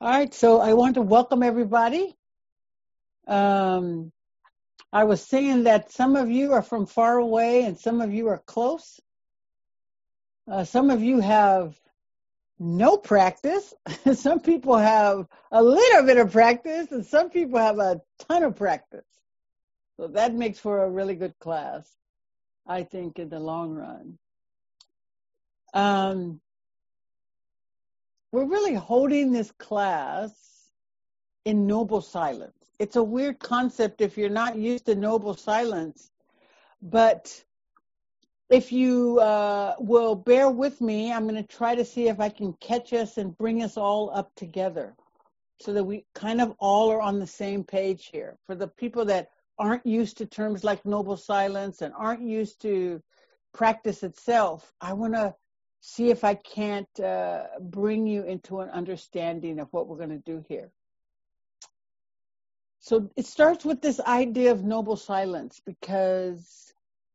All right, so I want to welcome everybody. Um, I was saying that some of you are from far away and some of you are close. Some of you have no practice. Some people have a little bit of practice, and some people have a ton of practice. So that makes for a really good class, I think, in the long run. Um, we're really holding this class in noble silence. It's a weird concept if you're not used to noble silence, but if you will bear with me, I'm going to try to see if I can catch us and bring us all up together so that we kind of all are on the same page here. For the people that aren't used to terms like noble silence and aren't used to practice itself, I want to see if I can't bring you into an understanding of what we're going to do here. So it starts with this idea of noble silence, because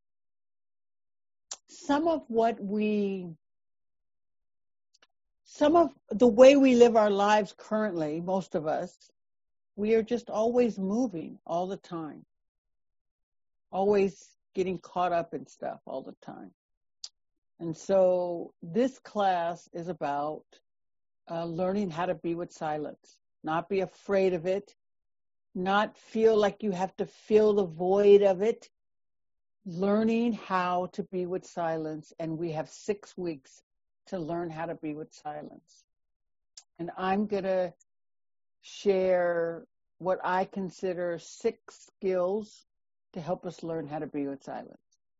some of the way we live our lives currently, most of us, we are just always moving all the time, always getting caught up in stuff all the time. And so this class is about learning how to be with silence, not be afraid of it, not feel like you have to fill the void of it, learning how to be with silence. And we have 6 weeks to learn how to be with silence. And I'm going to share what I consider 6 skills to help us learn how to be with silence.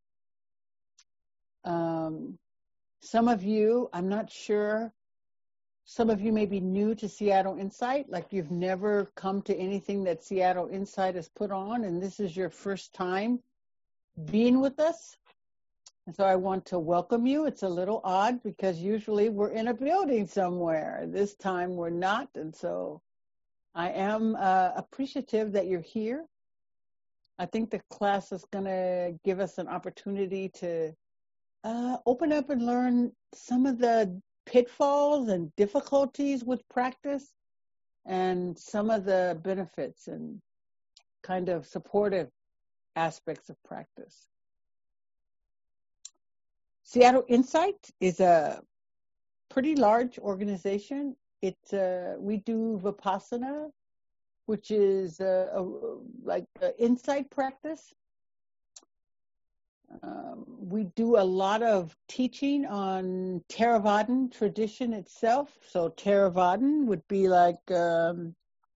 Some of you, I'm not sure, some of you may be new to Seattle Insight, like you've never come to anything that Seattle Insight has put on, and this is your first time being with us. And so I want to welcome you. It's a little odd because usually we're in a building somewhere. This time we're not, and so I am appreciative that you're here. I think the class is going to give us an opportunity to open up and learn some of the pitfalls and difficulties with practice and some of the benefits and kind of supportive aspects of practice. Seattle Insight is a pretty large organization. We do Vipassana, which is like insight practice. We do a lot of teaching on Theravadan tradition itself. So Theravadan would be like, well,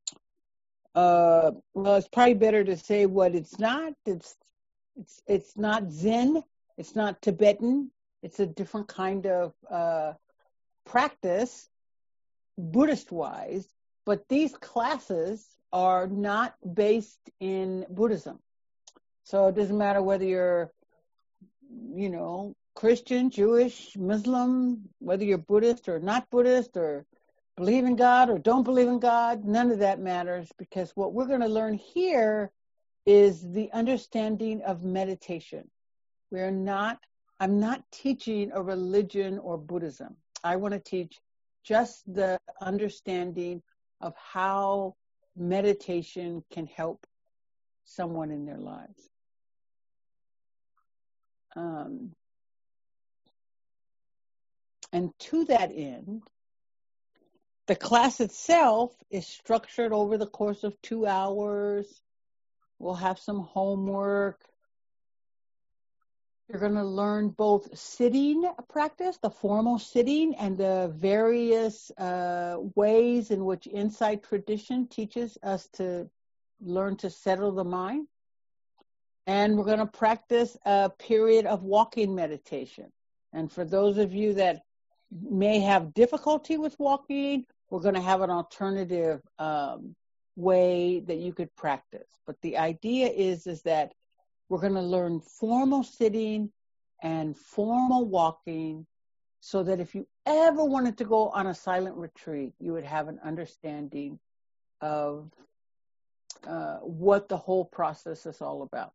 it's probably better to say what it's not. It's not Zen. It's not Tibetan. It's a different kind of practice, Buddhist-wise. But these classes are not based in Buddhism. So it doesn't matter whether you're Christian, Jewish, Muslim, whether you're Buddhist or not Buddhist, or believe in God or don't believe in God, none of that matters, because what we're going to learn here is the understanding of meditation. I'm not teaching a religion or Buddhism. I want to teach just the understanding of how meditation can help someone in their lives. And to that end, the class itself is structured over the course of 2 hours. We'll have some homework. You're going to learn both sitting practice, the formal sitting, and the various ways in which Insight tradition teaches us to learn to settle the mind. And we're going to practice a period of walking meditation. And for those of you that may have difficulty with walking, we're going to have an alternative way that you could practice. But the idea is that we're going to learn formal sitting and formal walking so that if you ever wanted to go on a silent retreat, you would have an understanding of what the whole process is all about.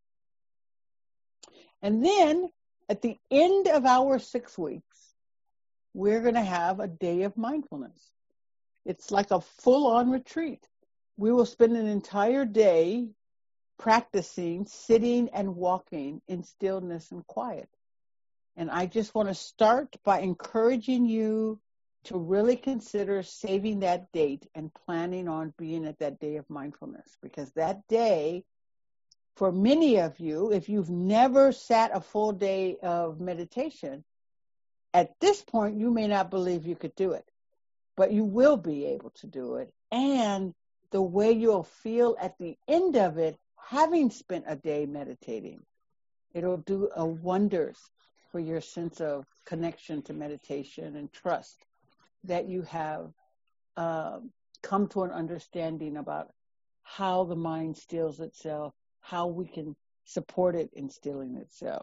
And then at the end of our 6 weeks, we're going to have a day of mindfulness. It's like a full-on retreat. We will spend an entire day practicing sitting and walking in stillness and quiet. And I just want to start by encouraging you to really consider saving that date and planning on being at that day of mindfulness. Because that day, for many of you, if you've never sat a full day of meditation, at this point, you may not believe you could do it, but you will be able to do it. And the way you'll feel at the end of it, having spent a day meditating, it'll do wonders for your sense of connection to meditation and trust that you have come to an understanding about how the mind stills itself, how we can support it in stilling itself.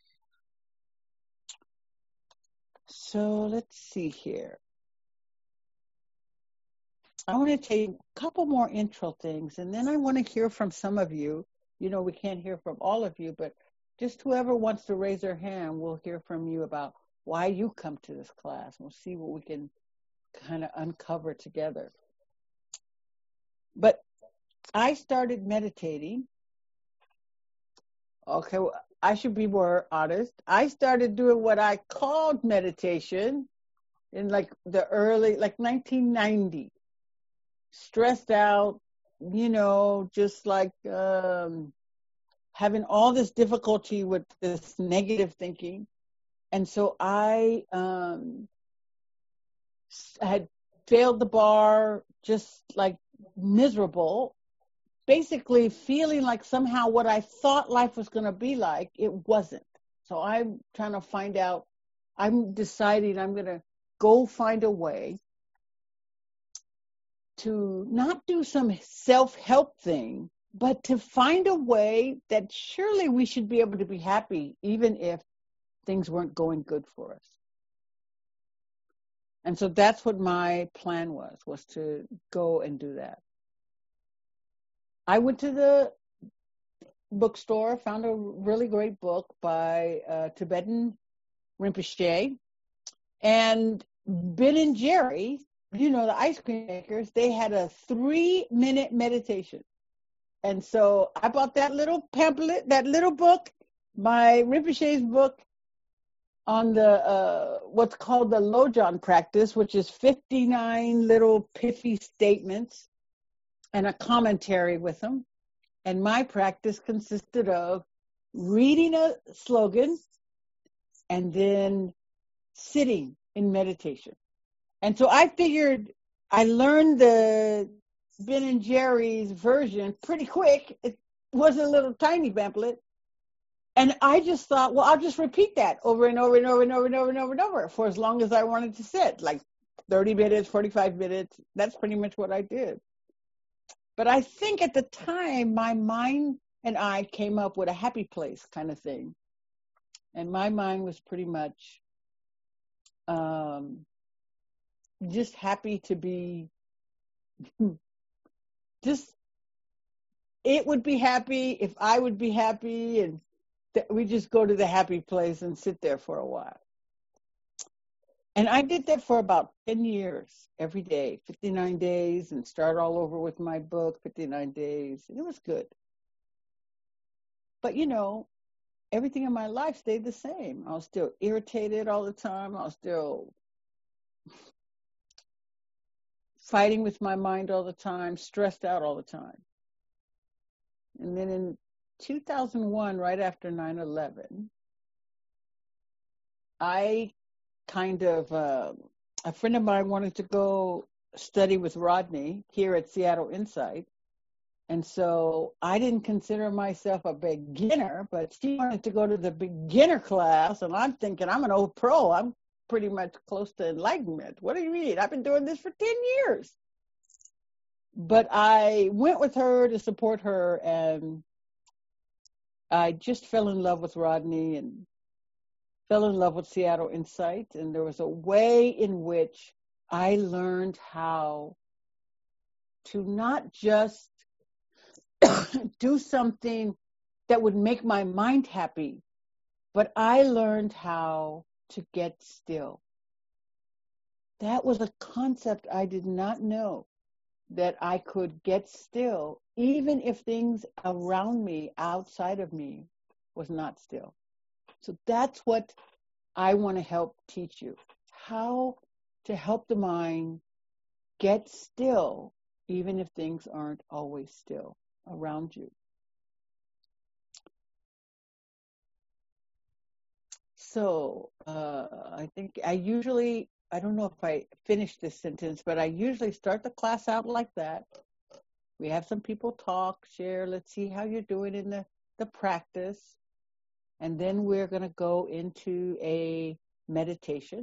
So let's see here. I want to tell you a couple more intro things, and then I want to hear from some of you. You know, we can't hear from all of you, but just whoever wants to raise their hand, we'll hear from you about why you come to this class. We'll see what we can kind of uncover together. But I started meditating. Okay, well, I should be more honest. I started doing what I called meditation in like the early, like 1990. Stressed out, you know, just like having all this difficulty with this negative thinking. And so I had failed the bar, just like miserable, basically feeling like somehow what I thought life was going to be like, it wasn't. So I'm trying to find out, I'm deciding I'm going to go find a way to not do some self-help thing, but to find a way that surely we should be able to be happy even if things weren't going good for us. And so that's what my plan was to go and do that. I went to the bookstore, found a really great book by Tibetan Rinpoche, and Ben and Jerry, you know, the ice cream makers, they had a 3-minute meditation. And so I bought that little pamphlet, that little book, my Rinpoche's book on the what's called the Lojong practice, which is 59 little pithy statements and a commentary with them. And my practice consisted of reading a slogan and then sitting in meditation. And so I figured I learned the Ben and Jerry's version pretty quick. It was a little tiny pamphlet. And I just thought, well, I'll just repeat that over and over and over and over and over and over and over for as long as I wanted to sit, like 30 minutes, 45 minutes. That's pretty much what I did. But I think at the time, my mind and I came up with a happy place kind of thing. And my mind was pretty much just happy to be, just, it would be happy if I would be happy, and we just go to the happy place and sit there for a while. And I did that for about 10 years, every day, 59 days, and start all over with my book, 59 days. And it was good. But, you know, everything in my life stayed the same. I was still irritated all the time. I was still fighting with my mind all the time, stressed out all the time. And then in 2001, right after 9/11, I kind of, a friend of mine wanted to go study with Rodney here at Seattle Insight. And so I didn't consider myself a beginner, but she wanted to go to the beginner class. And I'm thinking, I'm an old pro. I'm pretty much close to enlightenment. What do you mean? I've been doing this for 10 years. But I went with her to support her, and I just fell in love with Rodney and fell in love with Seattle Insight. And there was a way in which I learned how to not just do something that would make my mind happy, but I learned how to get still. That was a concept I did not know, that I could get still even if things around me, outside of me, was not still. So that's what I want to help teach you, how to help the mind get still even if things aren't always still around you. So I think I don't know if I finished this sentence, but I usually start the class out like that. We have some people talk, share, let's see how you're doing in the practice. And then we're going to go into a meditation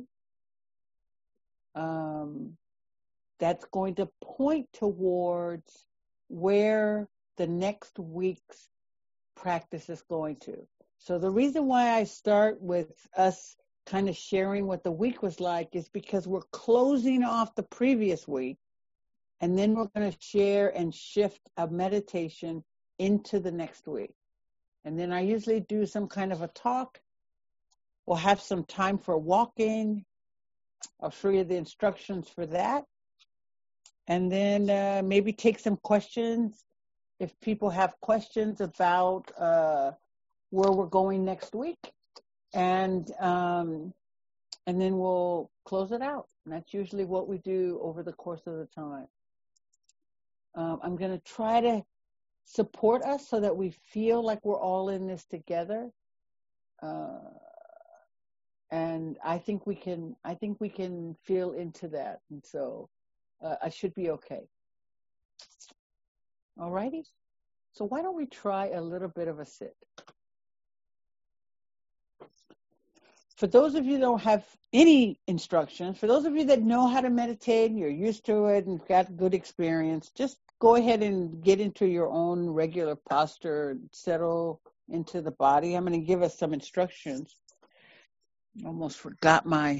that's going to point towards where the next week's practice is going to. So the reason why I start with us kind of sharing what the week was like is because we're closing off the previous week, and then we're going to share and shift a meditation into the next week. And then I usually do some kind of a talk. We'll have some time for walking. I'll show you the instructions for that. And then maybe take some questions if people have questions about where we're going next week. And then we'll close it out. And that's usually what we do over the course of the time. I'm going to try to support us so that we feel like we're all in this together. And I think we can feel into that. And so I should be okay. All righty. So why don't we try a little bit of a sit? For those of you that don't have any instructions, for those of you that know how to meditate and you're used to it and got good experience, just go ahead and get into your own regular posture and settle into the body. I'm going to give us some instructions. I almost forgot my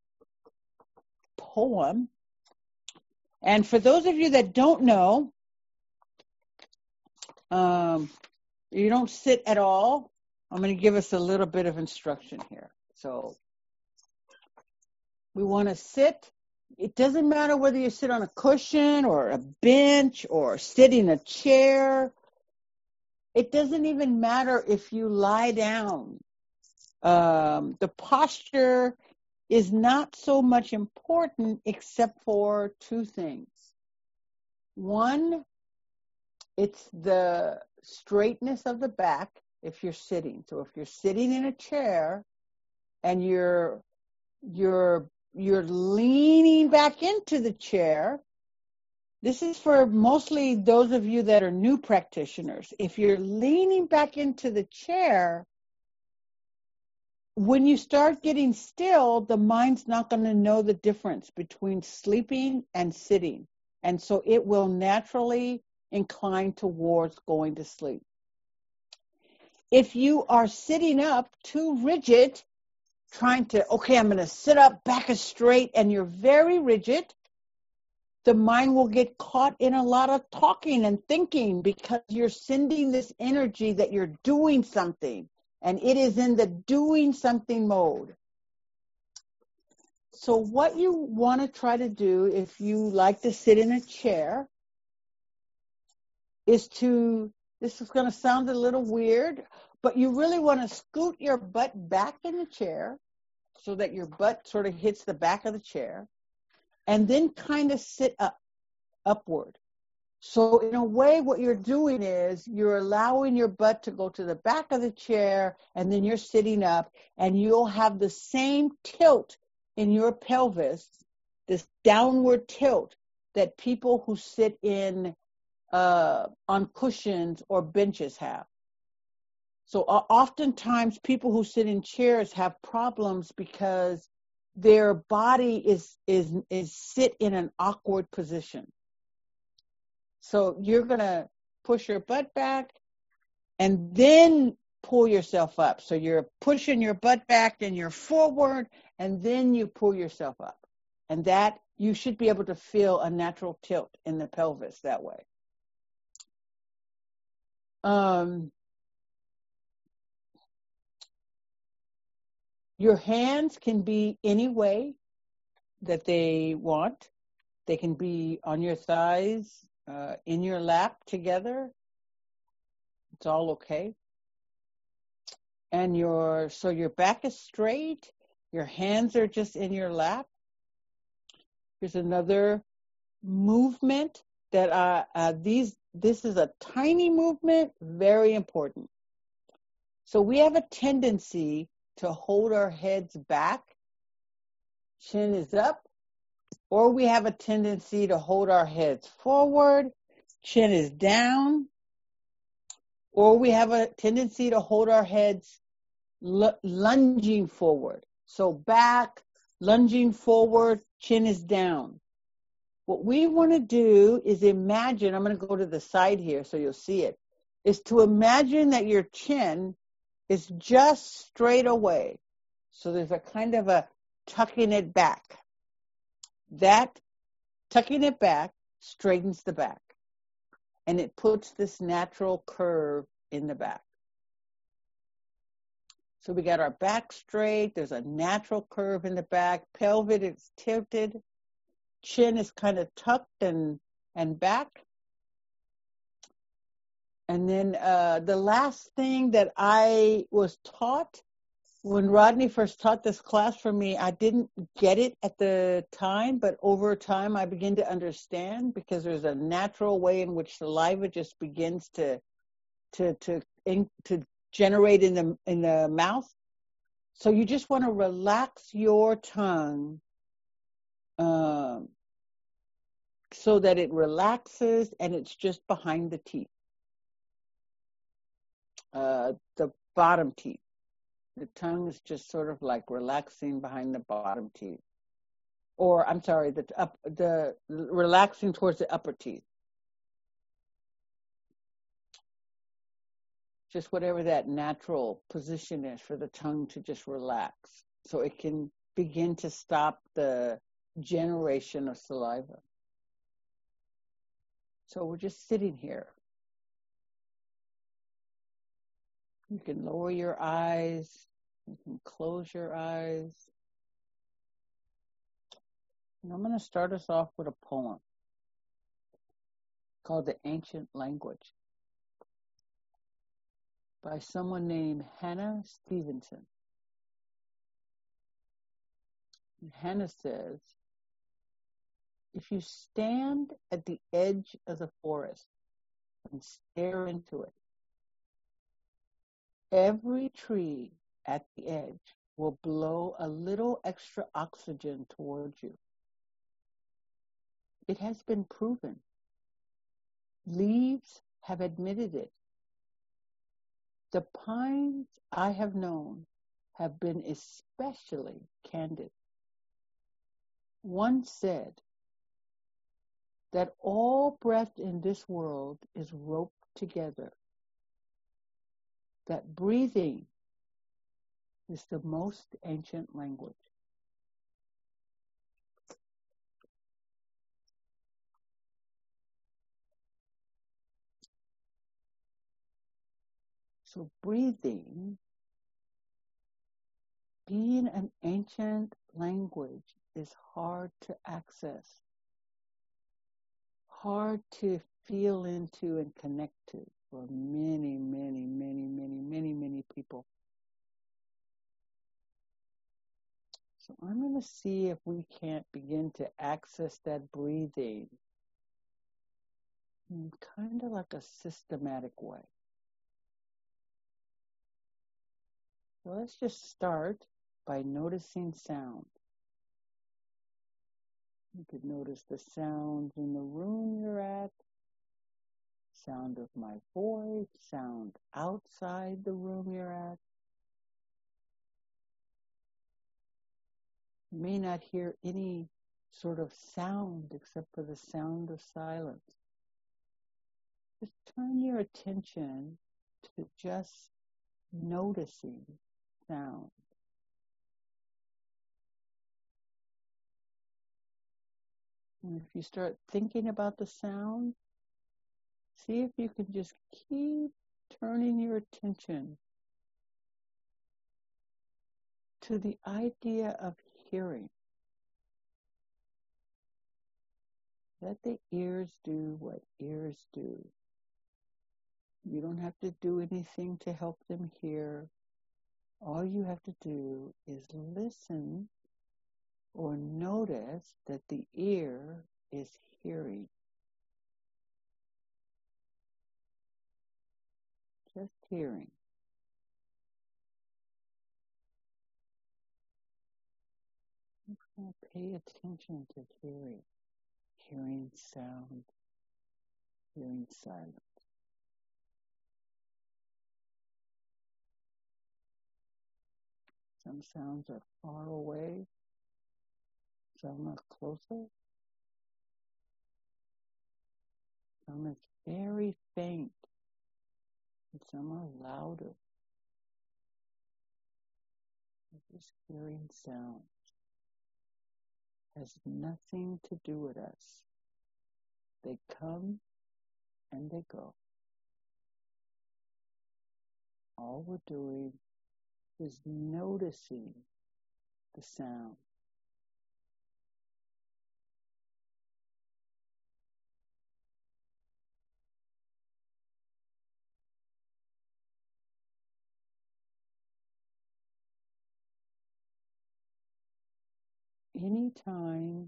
poem. And for those of you that don't know, you don't sit at all, I'm going to give us a little bit of instruction here. So we want to sit. It doesn't matter whether you sit on a cushion or a bench or sit in a chair. It doesn't even matter if you lie down. The posture is not so much important except for two things. One, it's the straightness of the back if you're sitting. So if you're sitting in a chair and you're leaning back into the chair, this is for mostly those of you that are new practitioners. If you're leaning back into the chair, when you start getting still, the mind's not going to know the difference between sleeping and sitting. And so it will naturally incline towards going to sleep. If you are sitting up too rigid, trying to, okay, I'm going to sit up, back is straight, and you're very rigid, the mind will get caught in a lot of talking and thinking because you're sending this energy that you're doing something, and it is in the doing something mode. So what you want to try to do, if you like to sit in a chair, is to, this is going to sound a little weird, but you really want to scoot your butt back in the chair so that your butt sort of hits the back of the chair, and then kind of sit upward. So in a way, what you're doing is you're allowing your butt to go to the back of the chair, and then you're sitting up, and you'll have the same tilt in your pelvis, this downward tilt that people who sit in on cushions or benches have. So oftentimes people who sit in chairs have problems because their body is sit in an awkward position. So you're going to push your butt back and then pull yourself up. So you're pushing your butt back and you're forward, and then you pull yourself up. And that, you should be able to feel a natural tilt in the pelvis that way. Your hands can be any way that they want. They can be on your thighs, in your lap together. It's all okay. And your back is straight. Your hands are just in your lap. Here's another movement that this is a tiny movement, very important. So we have a tendency to hold our heads back, chin is up, or we have a tendency to hold our heads forward, chin is down, or we have a tendency to hold our heads lunging forward. So back, lunging forward, chin is down. What we want to do is imagine, I'm going to go to the side here so you'll see it, is to imagine that your chin is just straight away. So there's a kind of a tucking it back. That tucking it back straightens the back. And it puts this natural curve in the back. So we got our back straight. There's a natural curve in the back. Pelvic is tilted. Chin is kind of tucked and back. And then the last thing that I was taught when Rodney first taught this class for me, I didn't get it at the time, but over time I began to understand, because there's a natural way in which saliva just begins to generate in the mouth. So you just want to relax your tongue so that it relaxes and it's just behind the teeth, the bottom teeth. The tongue is just sort of like relaxing behind the bottom teeth. Or, I'm sorry, the relaxing towards the upper teeth. Just whatever that natural position is for the tongue to just relax, so it can begin to stop the generation of saliva. So we're just sitting here. You can lower your eyes. You can close your eyes. And I'm going to start us off with a poem called The Ancient Language by someone named Hannah Stevenson. And Hannah says, if you stand at the edge of the forest and stare into it, every tree at the edge will blow a little extra oxygen towards you. It has been proven. Leaves have admitted it. The pines I have known have been especially candid. One said that all breath in this world is roped together, that breathing is the most ancient language. So breathing, being an ancient language, is hard to access, hard to feel into and connect to for many, many, many, many, many, many people. So I'm going to see if we can't begin to access that breathing in kind of like a systematic way. So let's just start by noticing sound. You could notice the sounds in the room you're at, sound of my voice, sound outside the room you're at. You may not hear any sort of sound except for the sound of silence. Just turn your attention to just noticing sound. And if you start thinking about the sound, see if you can just keep turning your attention to the idea of hearing. Let the ears do what ears do. You don't have to do anything to help them hear. All you have to do is listen or notice that the ear is hearing. Just hearing. Pay attention to hearing. Hearing sound. Hearing silence. Some sounds are far away. Some are closer. Some is very faint. And some are louder. Just hearing sound has nothing to do with us. They come and they go. All we're doing is noticing the sound. Anytime,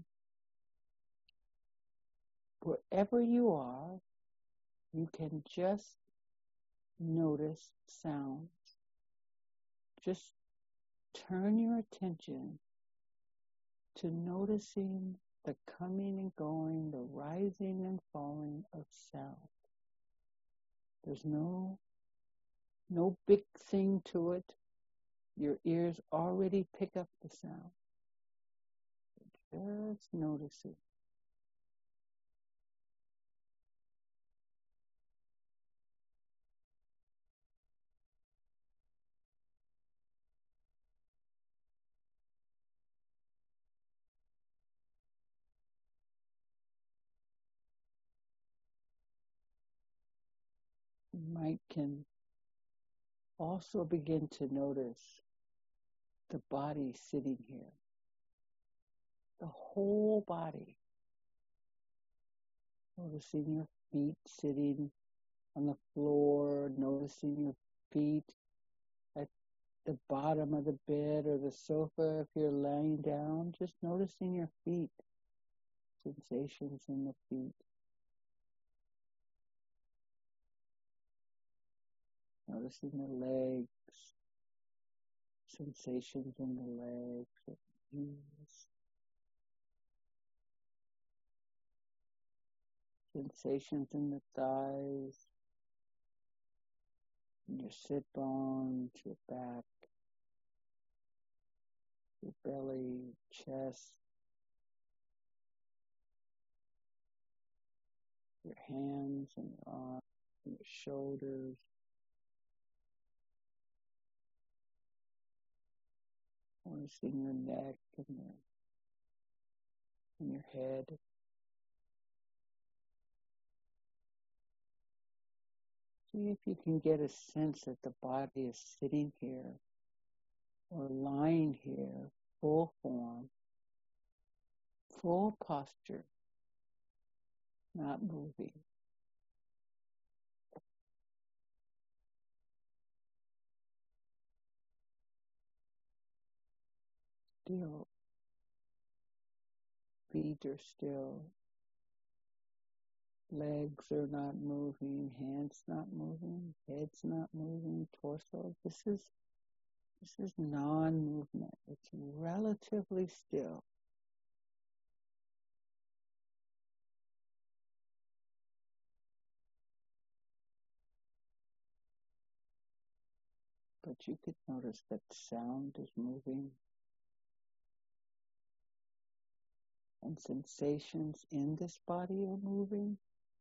wherever you are, you can just notice sounds. Just turn your attention to noticing the coming and going, the rising and falling of sound. There's no big thing to it. Your ears already pick up the sound. Just notice it. You can also begin to notice the body sitting here. The whole body. Noticing your feet sitting on the floor, noticing your feet at the bottom of the bed or the sofa if you're laying down. Just noticing your feet, sensations in the feet. Noticing the legs, sensations in the legs, the knees. Sensations in the thighs, in your sit bones, your back, your belly, chest, your hands and your arms, and your shoulders. Noticing your neck and your head. See if you can get a sense that the body is sitting here or lying here, full form, full posture, not moving. Still. Feet are still. Legs are not moving, hands not moving, head's not moving, torso. This is non-movement. It's relatively still. But you could notice that sound is moving and sensations in this body are moving.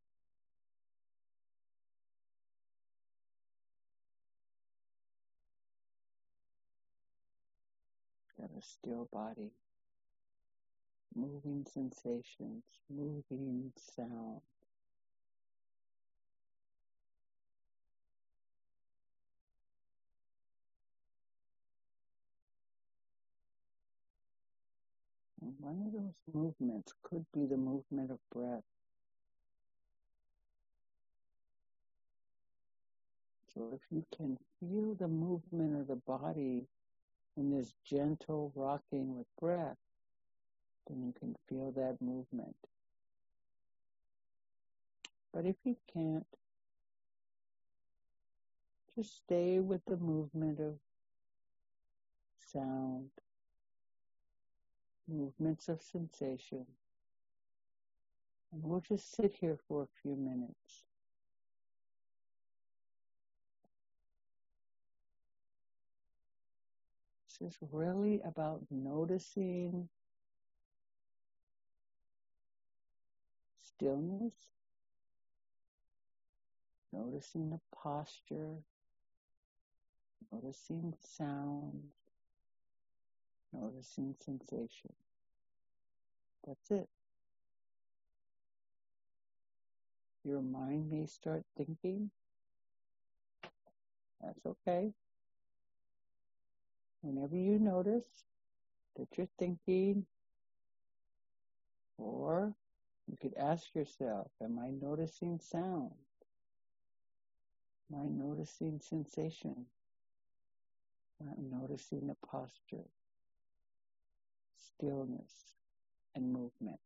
Got a still body, moving sensations, moving sound. one of those movements could be the movement of breath. So if you can feel the movement of the body in this gentle rocking with breath, then you can feel that movement. But if you can't, just stay with the movement of sound, movements of sensation. And we'll just sit here for a few minutes. This is really about noticing stillness, noticing the posture, noticing sound, noticing sensation. That's it. Your mind may start thinking. That's okay. Whenever you notice that you're thinking, or you could ask yourself, am I noticing sound? Am I noticing sensation? Am I noticing the posture, stillness, and movement?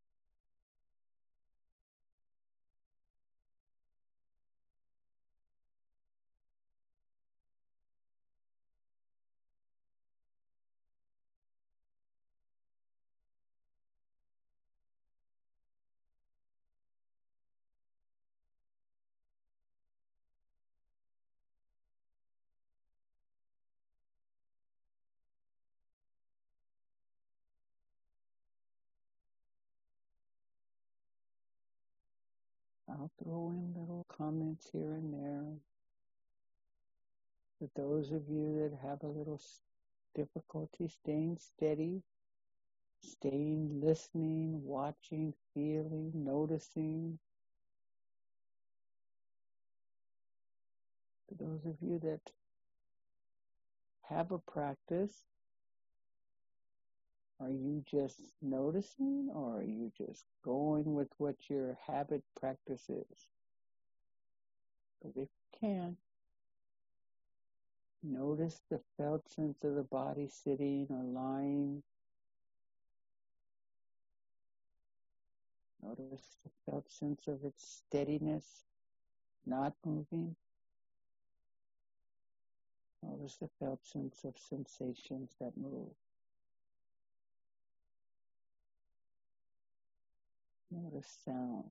I'll throw in little comments here and there. For those of you that have a little difficulty staying steady, staying, listening, watching, feeling, noticing. For those of you that have a practice, are you just noticing, or are you just going with what your habit practice is? But if you can, notice the felt sense of the body sitting or lying. Notice the felt sense of its steadiness, not moving. Notice the felt sense of sensations that move. Notice sound.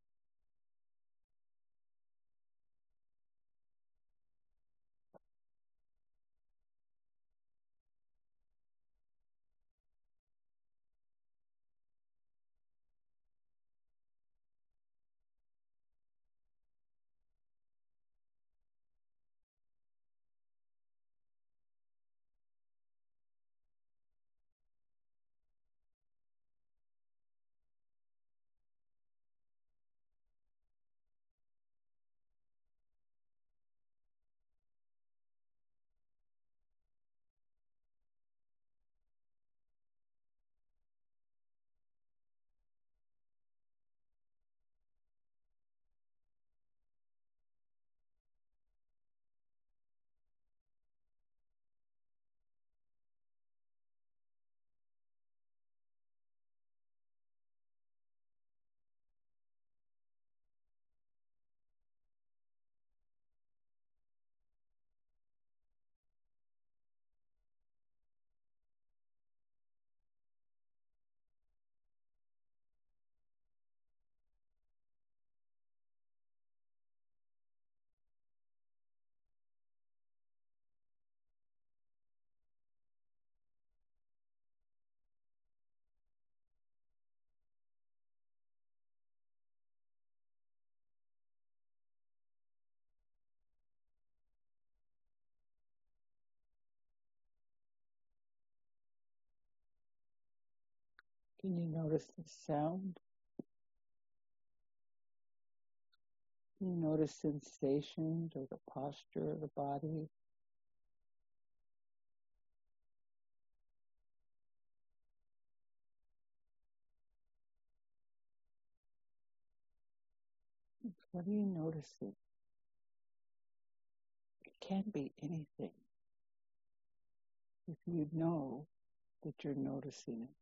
Can you notice the sound? Can you notice sensations or the posture of the body? What are you noticing? It can be anything if you know that you're noticing it.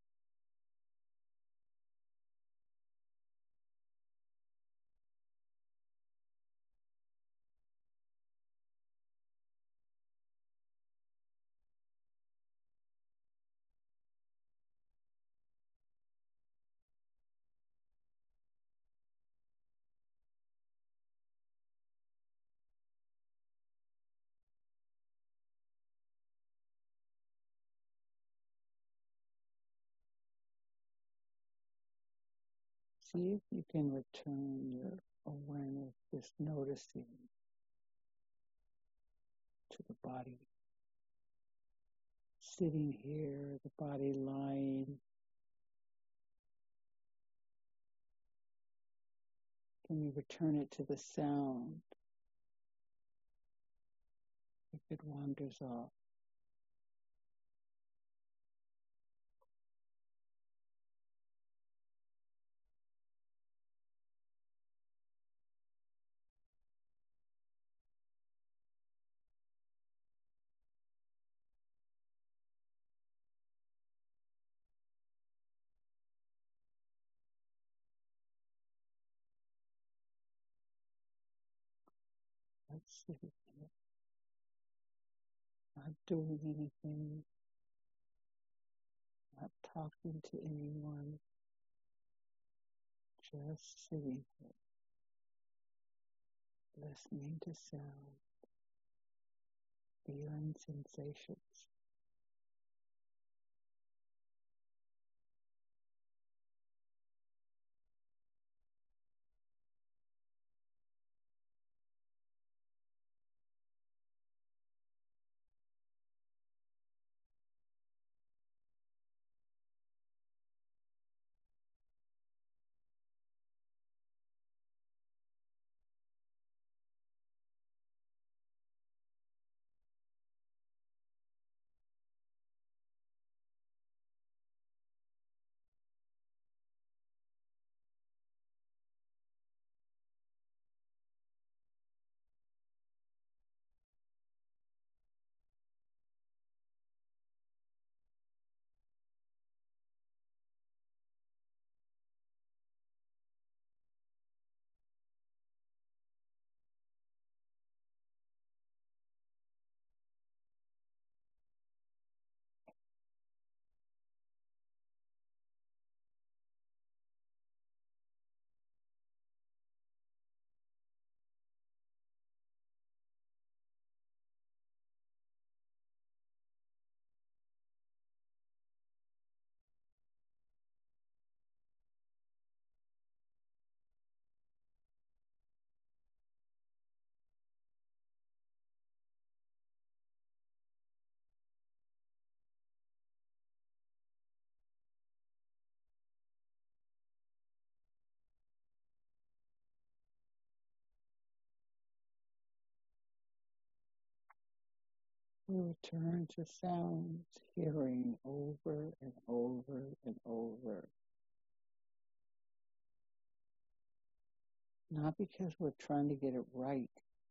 See if you can return your awareness, just noticing, to the body. Sitting here, the body lying. Can you return it to the sound if it wanders off? Let's see. Not doing anything, not talking to anyone, just sitting here, listening to sound, feeling sensations. We return to sounds, hearing over and over and over. Not because we're trying to get it right.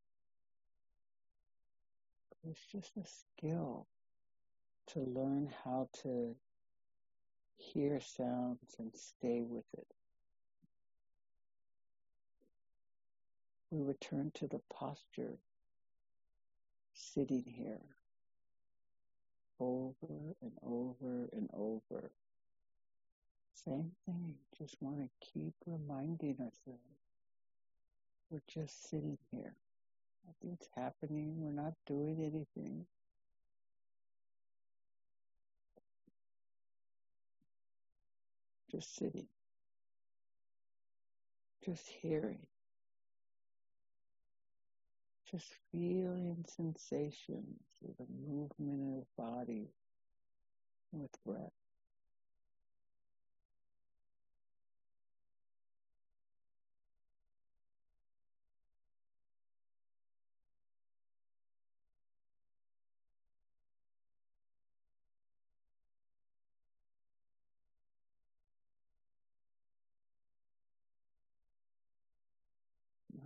It's just a skill to learn how to hear sounds and stay with it. We return to the posture, sitting here, over and over and over. Same thing, just want to keep reminding ourselves. We're just sitting here. Nothing's happening. We're not doing anything. Just sitting. Just hearing. Just feeling sensations of the movement of the body with breath.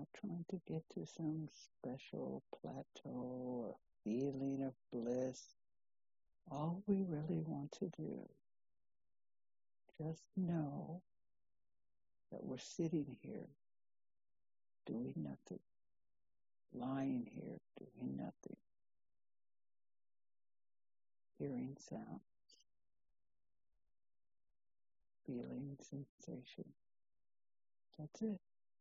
trying to get to some special plateau or feeling of bliss. All we really want to do, just know that we're sitting here doing nothing, lying here doing nothing, hearing sound, feeling sensation. That's it.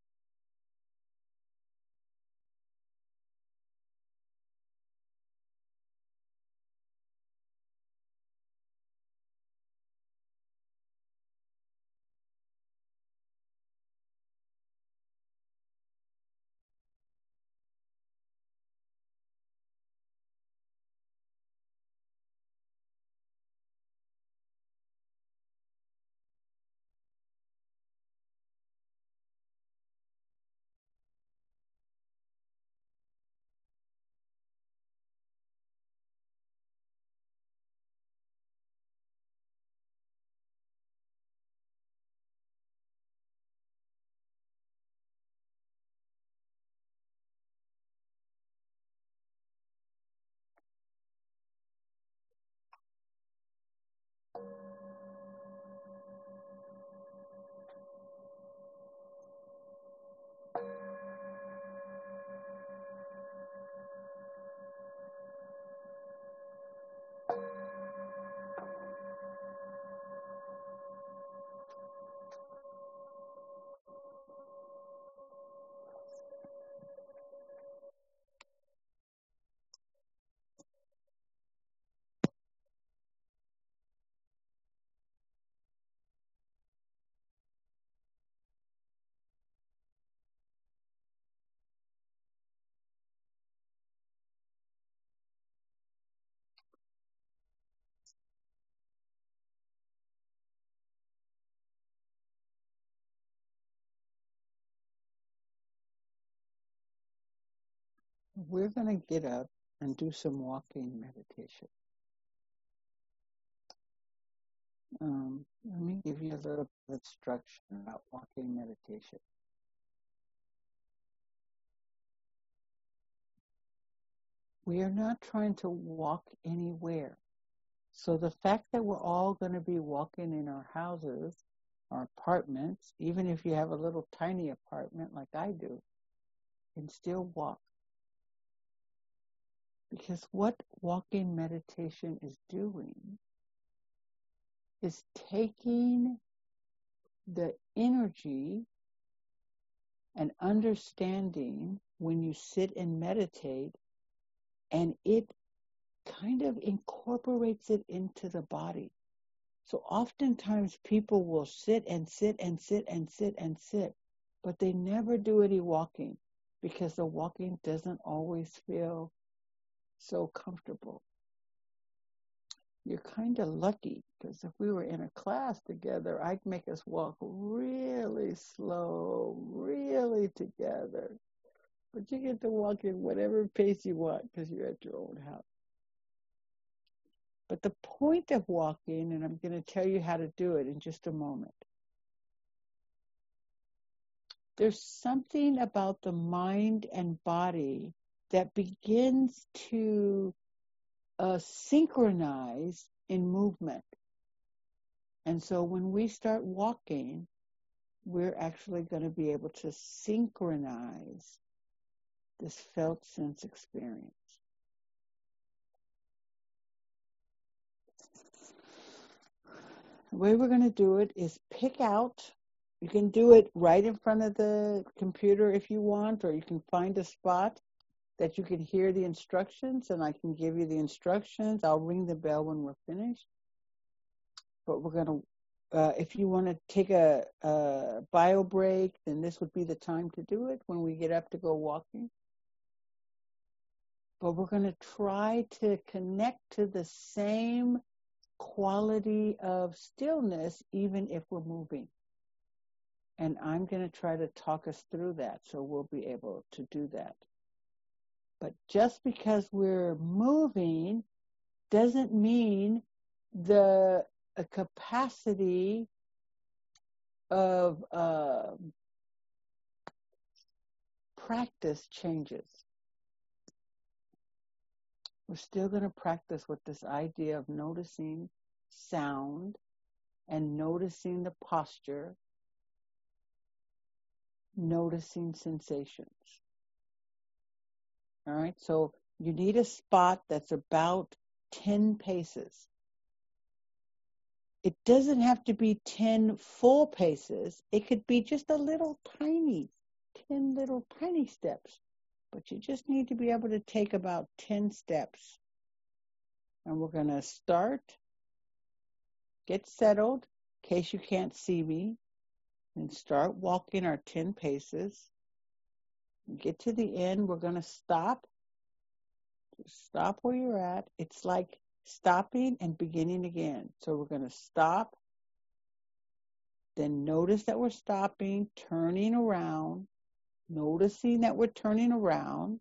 We're going to get up and do some walking meditation. Let me give you a little bit of instruction about walking meditation. We are not trying to walk anywhere. So the fact that we're all going to be walking in our houses, our apartments, even if you have a little tiny apartment like I do, can still walk. Because what walking meditation is doing is taking the energy and understanding when you sit and meditate, and it kind of incorporates it into the body. So oftentimes people will sit and sit and sit and sit and sit, but they never do any walking because the walking doesn't always feel so comfortable. You're kind of lucky because if we were in a class together, I'd make us walk really slow, really together. But you get to walk in whatever pace you want because you're at your own house. But the point of walking, and I'm going to tell you how to do it in just a moment. There's something about the mind and body that begins to synchronize in movement. And so when we start walking, we're actually going to be able to synchronize this felt sense experience. The way we're going to do it is pick out. You can do it right in front of the computer if you want, or you can find a spot that you can hear the instructions, and I can give you the instructions. I'll ring the bell when we're finished. But we're going to, if you want to take a bio break, then this would be the time to do it when we get up to go walking. But we're going to try to connect to the same quality of stillness, even if we're moving. And I'm going to try to talk us through that so we'll be able to do that. But just because we're moving doesn't mean the capacity of practice changes. We're still going to practice with this idea of noticing sound and noticing the posture, noticing sensations. All right, so you need a spot that's about 10 paces. It doesn't have to be 10 full paces. It could be just a little tiny, 10 little tiny steps. But you just need to be able to take about 10 steps. And we're going to start, get settled, in case you can't see me, and start walking our 10 paces. Get to the end, we're going to stop. Just stop where you're at. It's like stopping and beginning again. So we're going to stop, then notice that we're stopping, turning around, noticing that we're turning around,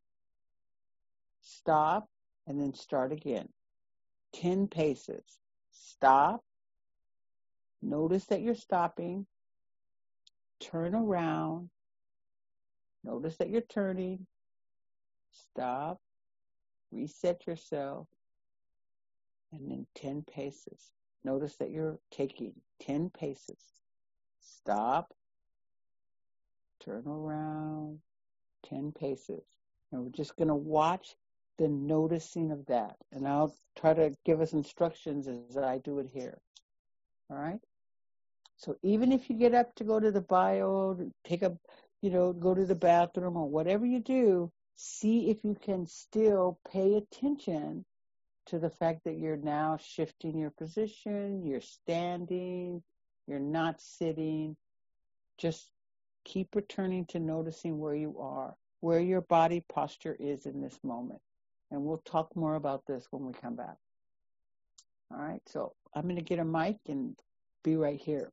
stop, and then start again. 10 paces. Stop, notice that you're stopping, turn around, notice that you're turning, stop, reset yourself, and then 10 paces. Notice that you're taking 10 paces. Stop, turn around, 10 paces. And we're just going to watch the noticing of that. And I'll try to give us instructions as I do it here. All right? So even if you get up to go to the bio, take a, go to the bathroom or whatever you do, see if you can still pay attention to the fact that you're now shifting your position, you're standing, you're not sitting. Just keep returning to noticing where you are, where your body posture is in this moment. And we'll talk more about this when we come back. All right, so I'm going to get a mic and be right here.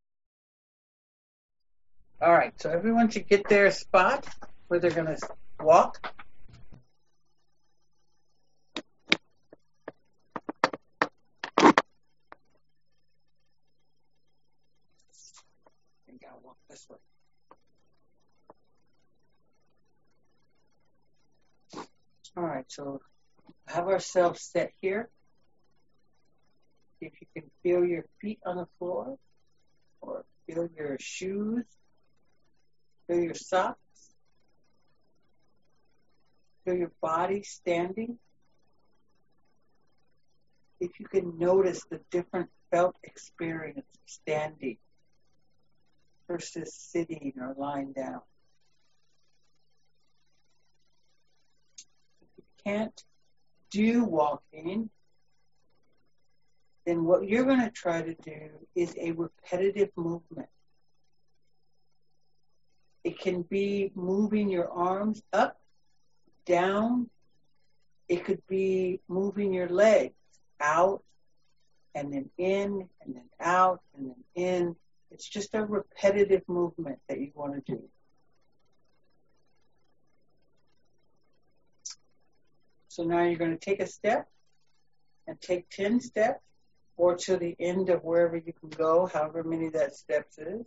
All right, so everyone should get their spot where they're going to walk. You gotta walk this way. All right, so have ourselves set here. If you can feel your feet on the floor, or feel your shoes, feel your socks, feel your body standing. If you can notice the different felt experience of standing versus sitting or lying down. If you can't do walking, then what you're going to try to do is a repetitive movement. It can be moving your arms up, down. It could be moving your legs out, and then in, and then out, and then in. It's just a repetitive movement that you want to do. So now you're going to take a step and take 10 steps, or to the end of wherever you can go, however many that steps is.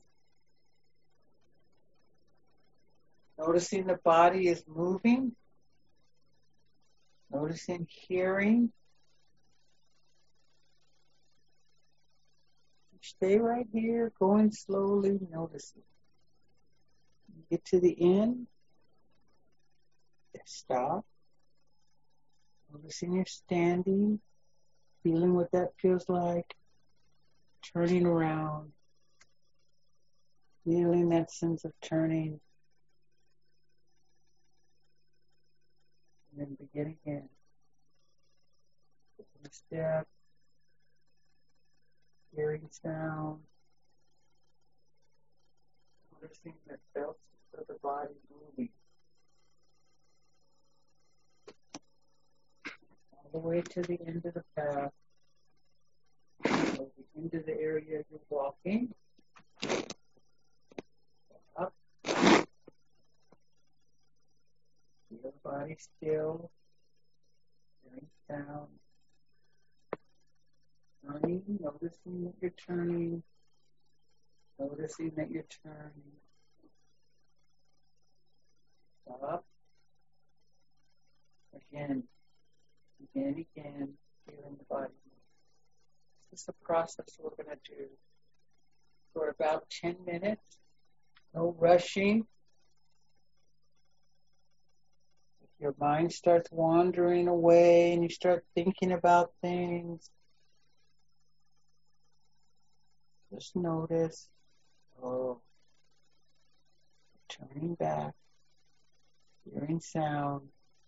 Noticing the body is moving. Noticing hearing. Stay right here, going slowly, noticing. Get to the end. Stop. Noticing you're standing. Feeling what that feels like. Turning around. Feeling that sense of turning. And then begin again. Taking a step. Hearing sound. Noticing the felt of the body moving. All the way to the end of the path. So the end of the area you're walking. Up. Feel the body still. Hearing sound. Turning, noticing that you're turning. Noticing that you're turning. again, again, feeling the body. This is the process we're going to do for about 10 minutes. No rushing. If your mind starts wandering away and you start thinking about things, just notice, turning back, hearing sound,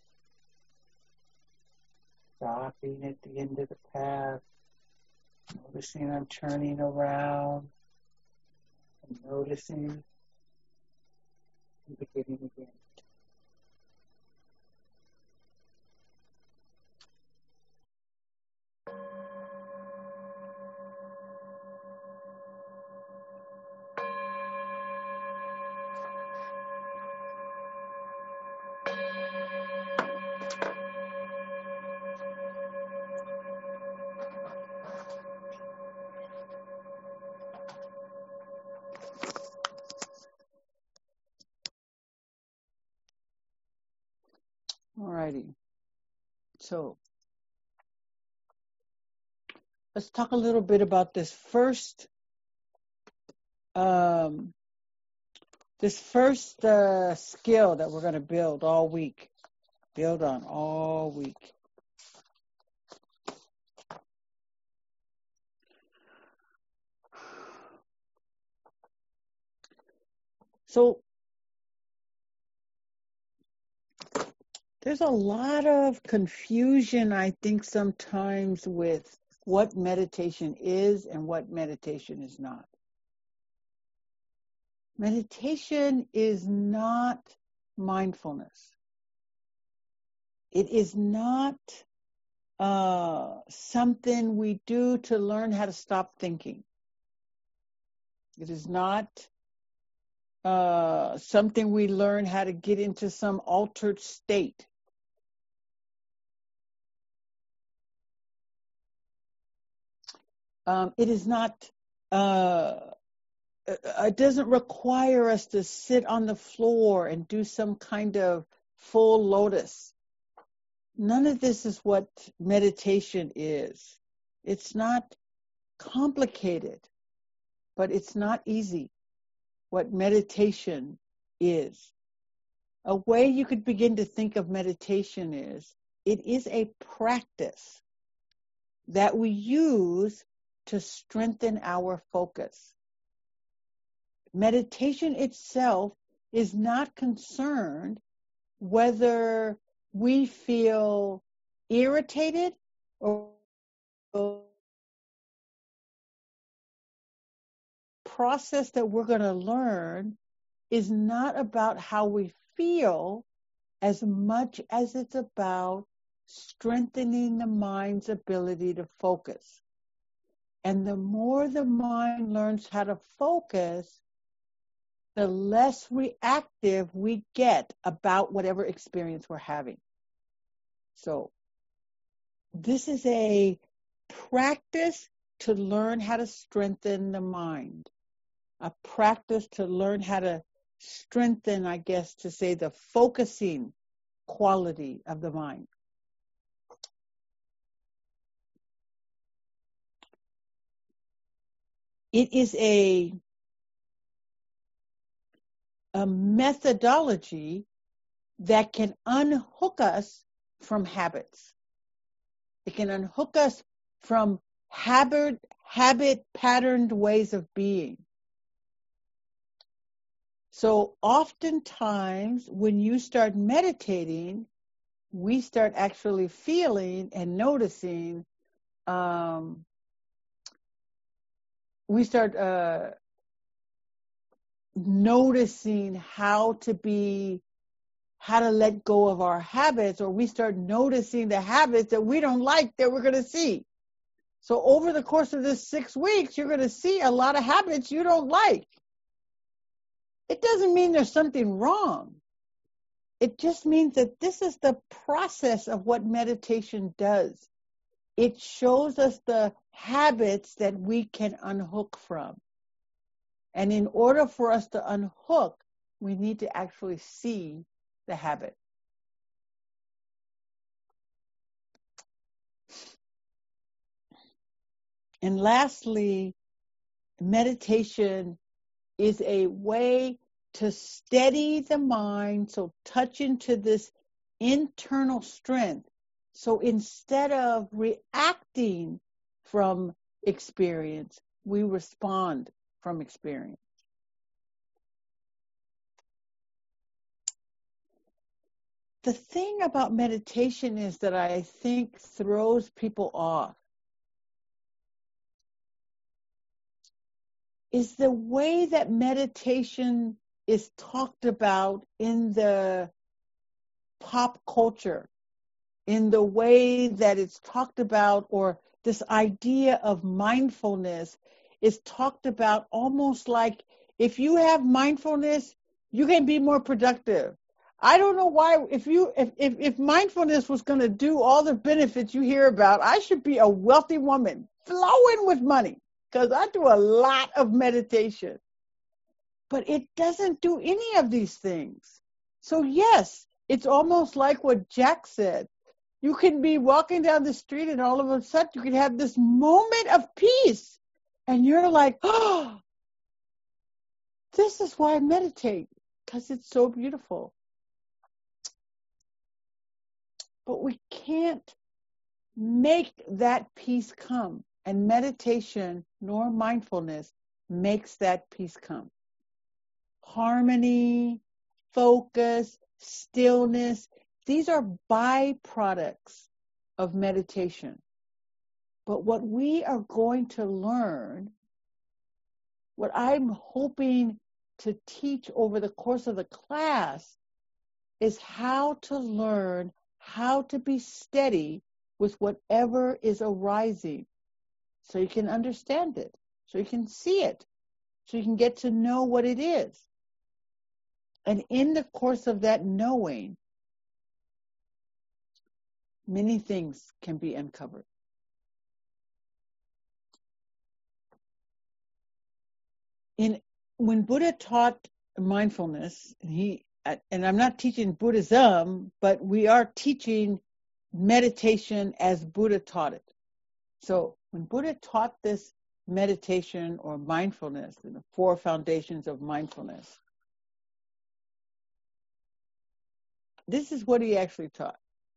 stopping at the end of the path, noticing I'm turning around, and noticing and beginning again. Alrighty. So let's talk a little bit about this first skill that we're going to build all week. Build on all week. So there's a lot of confusion, I think, sometimes with what meditation is and what meditation is not. Meditation is not mindfulness. It is not something we do to learn how to stop thinking. It is not something we learn how to get into some altered state. It is not, it doesn't require us to sit on the floor and do some kind of full lotus. None of this is what meditation is. It's not complicated, but it's not easy. What meditation is. A way you could begin to think of meditation is, it is a practice that we use to strengthen our focus. Meditation itself is not concerned whether we feel irritated or process that we're going to learn is not about how we feel as much as it's about strengthening the mind's ability to focus. And the more the mind learns how to focus, the less reactive we get about whatever experience we're having. So this is a practice to learn how to strengthen the mind, a practice to learn how to strengthen, I guess, to say the focusing quality of the mind. It is a methodology that can unhook us from habits. It can unhook us from habit patterned ways of being. So oftentimes when you start meditating, we start actually feeling and noticing, we start noticing how to let go of our habits, or we start noticing the habits that we don't like that we're going to see. So over the course of this 6 weeks, you're going to see a lot of habits you don't like. It doesn't mean there's something wrong. It just means that this is the process of what meditation does. It shows us the habits that we can unhook from. And in order for us to unhook, we need to actually see the habit. And lastly, meditation is a way to steady the mind, so touch into this internal strength. So instead of reacting from experience, we respond from experience. The thing about meditation is that I think throws people off is the way that meditation is talked about in the pop culture, in the way that it's talked about, or this idea of mindfulness is talked about almost like if you have mindfulness, you can be more productive. I don't know why, if mindfulness was going to do all the benefits you hear about, I should be a wealthy woman flowing with money because I do a lot of meditation. But it doesn't do any of these things. So yes, it's almost like what Jack said. You can be walking down the street and all of a sudden you can have this moment of peace. And you're like, oh, this is why I meditate, because it's so beautiful. But we can't make that peace come. And meditation nor mindfulness makes that peace come. Harmony, focus, stillness, these are byproducts of meditation. But what we are going to learn, what I'm hoping to teach over the course of the class, is how to learn how to be steady with whatever is arising, so you can understand it, so you can see it, so you can get to know what it is. And in the course of that knowing, many things can be uncovered. When Buddha taught mindfulness, and I'm not teaching Buddhism, but we are teaching meditation as Buddha taught it. So when Buddha taught this meditation or mindfulness, the 4 foundations of mindfulness, this is what he actually taught.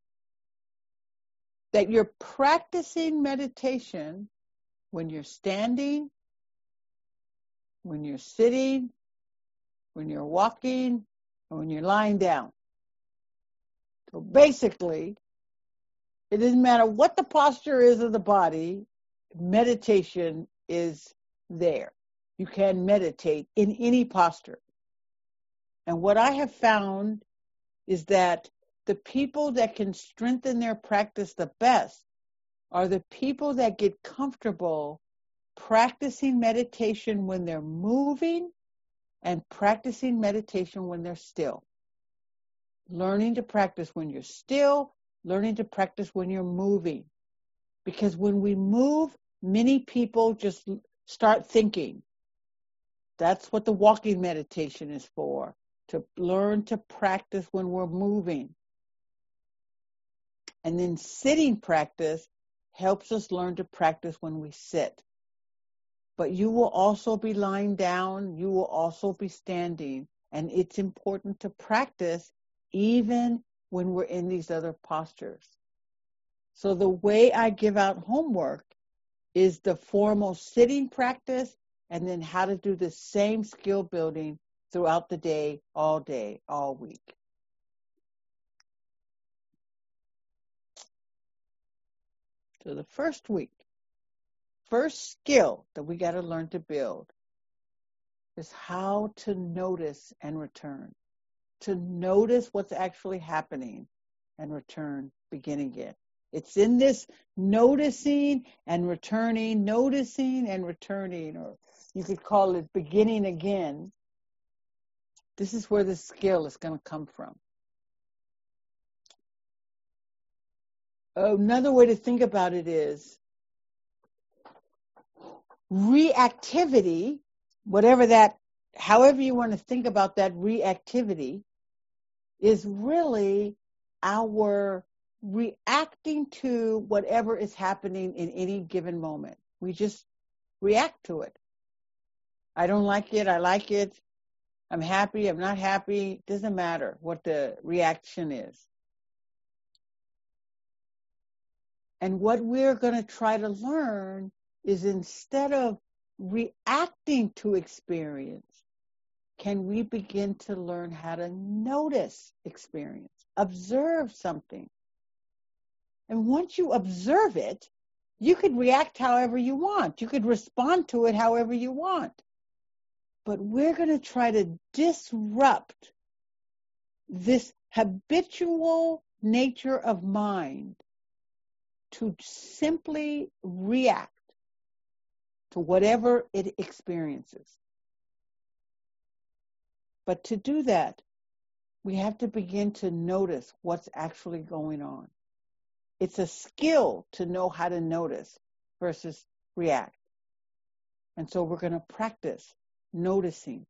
That you're practicing meditation when you're standing, when you're sitting, when you're walking, or when you're lying down. So basically, it doesn't matter what the posture is of the body, meditation is there. You can meditate in any posture. And what I have found is that the people that can strengthen their practice the best are the people that get comfortable practicing meditation when they're moving and practicing meditation when they're still. Learning to practice when you're still, learning to practice when you're moving. Because when we move, many people just start thinking. That's what the walking meditation is for, to learn to practice when we're moving. And then sitting practice helps us learn to practice when we sit. But you will also be lying down, you will also be standing, and it's important to practice even when we're in these other postures. So the way I give out homework is the formal sitting practice, and then how to do the same skill building throughout the day, all week. So the first week, first skill that we got to learn to build is how to notice and return. To notice what's actually happening and return, begin again. It's in this noticing and returning, or you could call it beginning again. This is where the skill is going to come from. Another way to think about it is reactivity, however you want to think about that reactivity, is really our reacting to whatever is happening in any given moment. We just react to it. I don't like it. I like it. I'm happy. I'm not happy. It doesn't matter what the reaction is. And what we're going to try to learn is, instead of reacting to experience, can we begin to learn how to notice experience, observe something? And once you observe it, you could react however you want. You could respond to it however you want. But we're going to try to disrupt this habitual nature of mind to simply react to whatever it experiences. But to do that, we have to begin to notice what's actually going on. It's a skill to know how to notice versus react. And so we're going to practice noticing,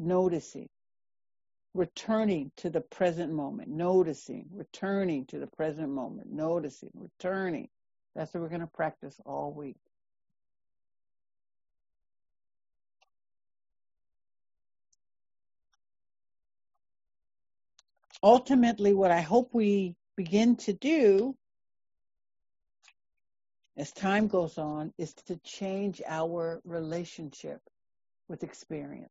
returning to the present moment, noticing, returning to the present moment, noticing, returning. That's what we're going to practice all week. Ultimately, what I hope we begin to do as time goes on is to change our relationship with experience.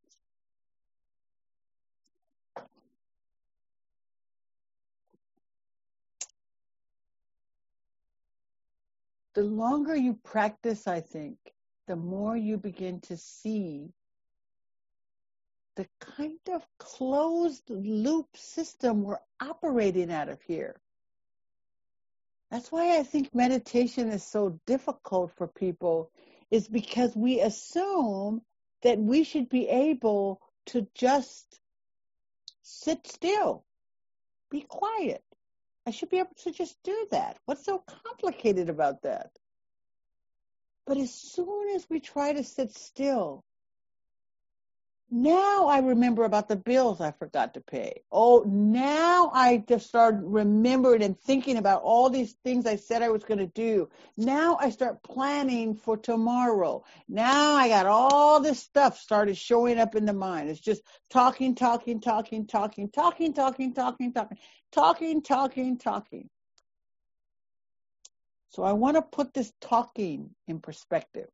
The longer you practice, I think, the more you begin to see the kind of closed loop system we're operating out of here. That's why I think meditation is so difficult for people, is because we assume that we should be able to just sit still, be quiet. I should be able to just do that. What's so complicated about that? But as soon as we try to sit still, now I remember about the bills I forgot to pay. Oh, now I just start remembering and thinking about all these things I said I was going to do. Now I start planning for tomorrow. Now I got all this stuff started showing up in the mind. It's just talking. So I want to put this talking in perspective.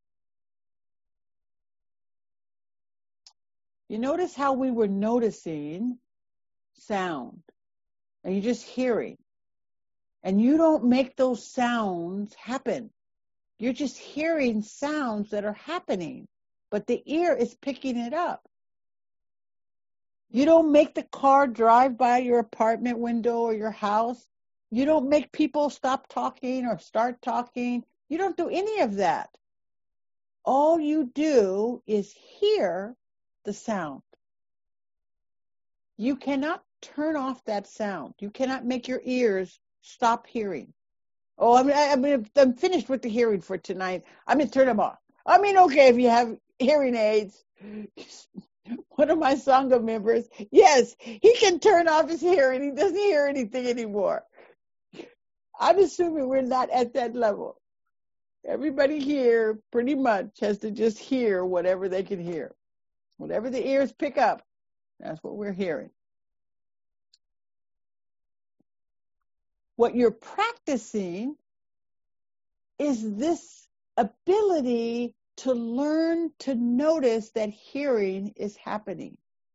You notice how we were noticing sound, and you're just hearing. And you don't make those sounds happen. You're just hearing sounds that are happening, but the ear is picking it up. You don't make the car drive by your apartment window or your house. You don't make people stop talking or start talking. You don't do any of that. All you do is hear the sound. You cannot turn off that sound. You cannot make your ears stop hearing. Oh, I'm finished with the hearing for tonight. I'm going to turn them off. I mean, okay, if you have hearing aids. One of my Sangha members, yes, he can turn off his hearing. He doesn't hear anything anymore. I'm assuming we're not at that level. Everybody here pretty much has to just hear whatever they can hear. Whatever the ears pick up, that's what we're hearing. What you're practicing is this ability to learn to notice that hearing is happening.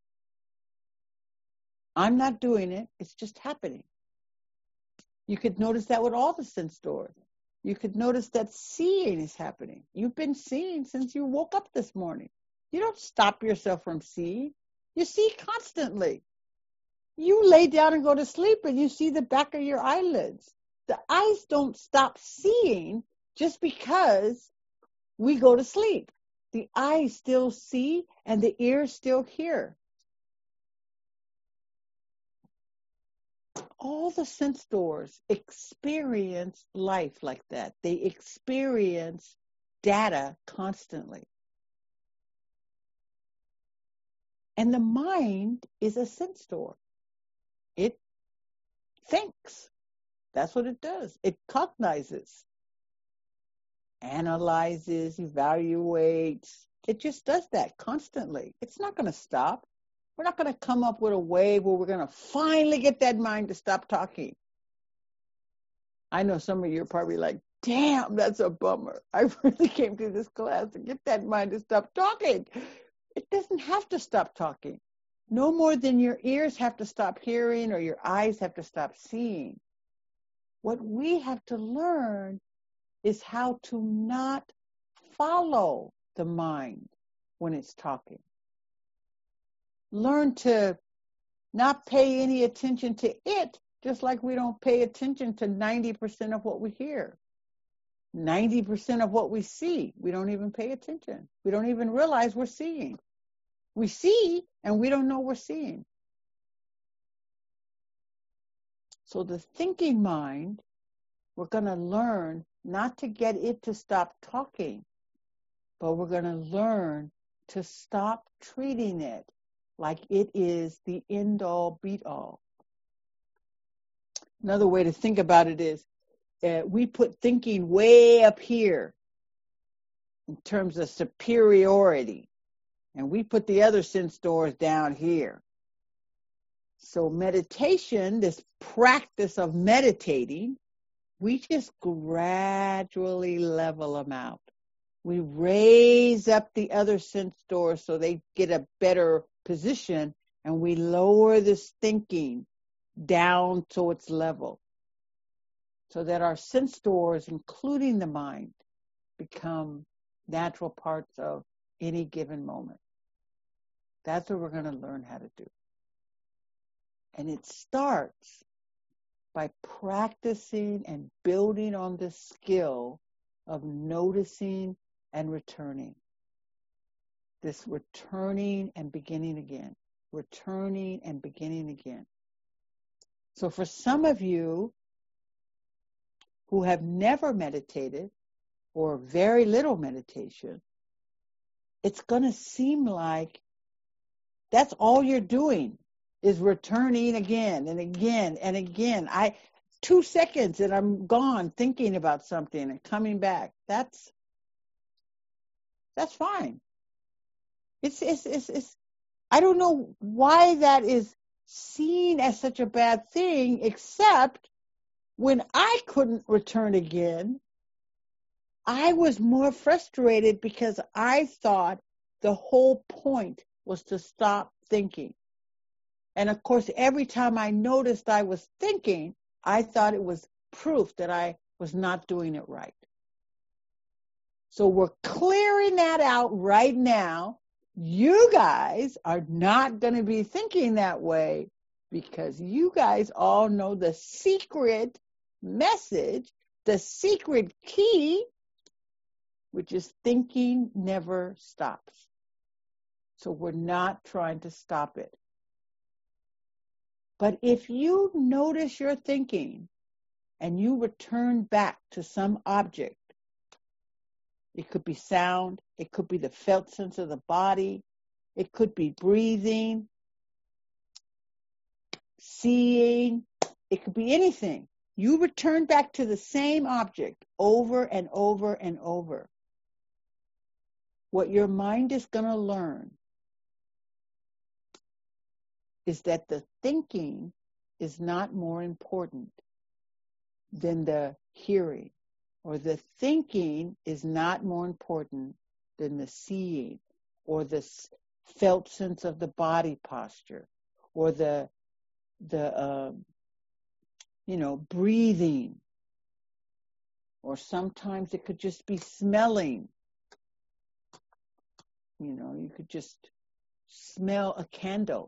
I'm not doing it. It's just happening. You could notice that with all the sense doors. You could notice that seeing is happening. You've been seeing since you woke up this morning. You don't stop yourself from seeing. You see constantly. You lay down and go to sleep and you see the back of your eyelids. The eyes don't stop seeing just because we go to sleep. The eyes still see and the ears still hear. All the sense doors experience life like that. They experience data constantly. And the mind is a sense door. It thinks. That's what it does. It cognizes. analyzes, evaluates. It just does that constantly. It's not going to stop. We're not going to come up with a way where we're going to finally get that mind to stop talking. I know some of you are probably like, damn, that's a bummer. I really came to this class to get that mind to stop talking. It doesn't have to stop talking. No more than your ears have to stop hearing or your eyes have to stop seeing. What we have to learn is how to not follow the mind when it's talking. Learn to not pay any attention to it, just like we don't pay attention to 90% of what we hear. 90% of what we see, we don't even pay attention. We don't even realize we're seeing. We see and we don't know we're seeing. So the thinking mind, we're going to learn not to get it to stop talking, but we're going to learn to stop treating it like it is the end-all, beat-all. Another way to think about it is we put thinking way up here in terms of superiority, and we put the other sense doors down here. So meditation, this practice of meditating, we just gradually level them out. We raise up the other sense doors so they get a better position, and we lower this thinking down to its level so that our sense doors, including the mind, become natural parts of any given moment. That's what we're going to learn how to do. And it starts by practicing and building on the skill of noticing and returning. This returning and beginning again. Returning and beginning again. So for some of you who have never meditated or very little meditation, it's going to seem like that's all you're doing is returning again and again and again. 2 seconds and I'm gone thinking about something and coming back. That's fine. It's I don't know why that is seen as such a bad thing, except when I couldn't return again, I was more frustrated because I thought the whole point was to stop thinking. And of course, every time I noticed I was thinking, I thought it was proof that I was not doing it right. So we're clearing that out right now. You guys are not going to be thinking that way because you guys all know the secret message, the secret key, which is thinking never stops. So we're not trying to stop it. But if you notice your thinking and you return back to some object, it could be sound, it could be the felt sense of the body, it could be breathing, seeing, it could be anything. You return back to the same object over and over and over. What your mind is going to learn is that the thinking is not more important than the hearing, or the thinking is not more important than the seeing, or the felt sense of the body posture, or the breathing, or sometimes it could just be smelling. You could just smell a candle.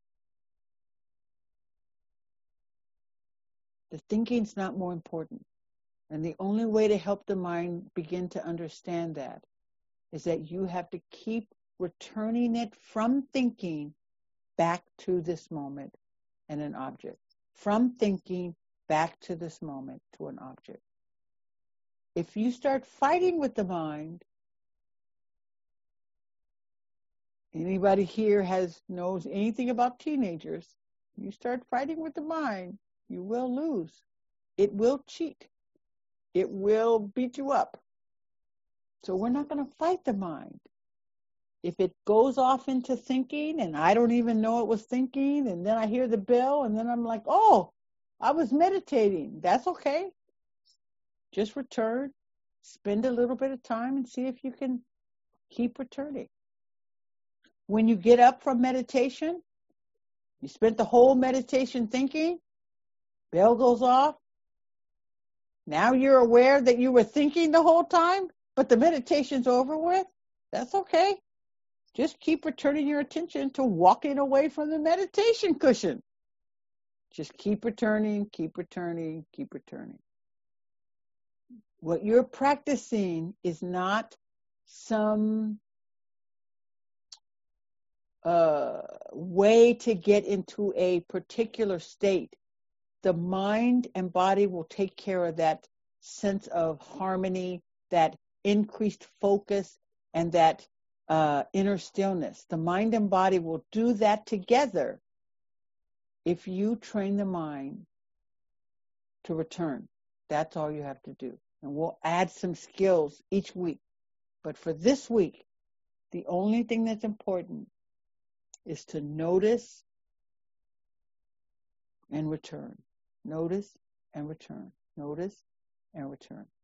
The thinking's not more important. And the only way to help the mind begin to understand that is that you have to keep returning it from thinking back to this moment and an object. From thinking back to this moment to an object. If you start fighting with the mind, anybody here knows anything about teenagers, you start fighting with the mind, you will lose. It will cheat. It will beat you up. So we're not going to fight the mind. If it goes off into thinking and I don't even know it was thinking, and then I hear the bell and then I'm like, oh, I was meditating. That's okay. Just return, spend a little bit of time and see if you can keep returning. When you get up from meditation, you spent the whole meditation thinking, bell goes off. Now you're aware that you were thinking the whole time, but the meditation's over with. That's okay. Just keep returning your attention to walking away from the meditation cushion. Just keep returning, keep returning, keep returning. What you're practicing is not some way to get into a particular state. The mind and body will take care of that sense of harmony, that increased focus, and that inner stillness. The mind and body will do that together if you train the mind to return. That's all you have to do. And we'll add some skills each week. But for this week, the only thing that's important is to notice and return. Notice and return. Notice and return.